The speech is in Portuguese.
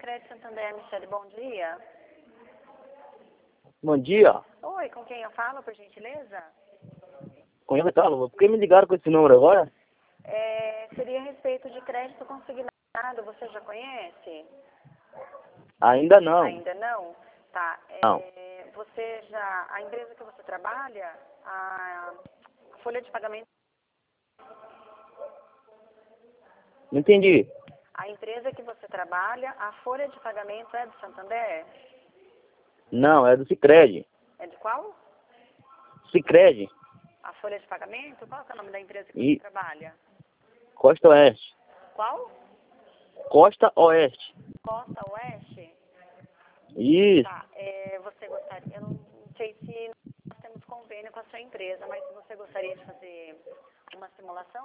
Crédito Santander, Michele, bom dia. Bom dia. Oi, com quem eu falo, por gentileza? Conheço a Carla. Por que me ligaram com esse número agora? Seria a respeito de crédito consignado, você já conhece? Ainda não. Ainda não? Tá. Não. A empresa que você trabalha, a folha de pagamento... Não entendi. A empresa que você trabalha, a folha de pagamento é do Santander? Não, é do Sicredi. É de qual? Sicredi. A folha de pagamento? Qual é o nome da empresa que E você trabalha? Costa Oeste. Qual? Costa Oeste. Costa Oeste? Isso. Tá. Você gostaria... Eu não sei se nós temos convênio com a sua empresa, mas se você gostaria de fazer uma simulação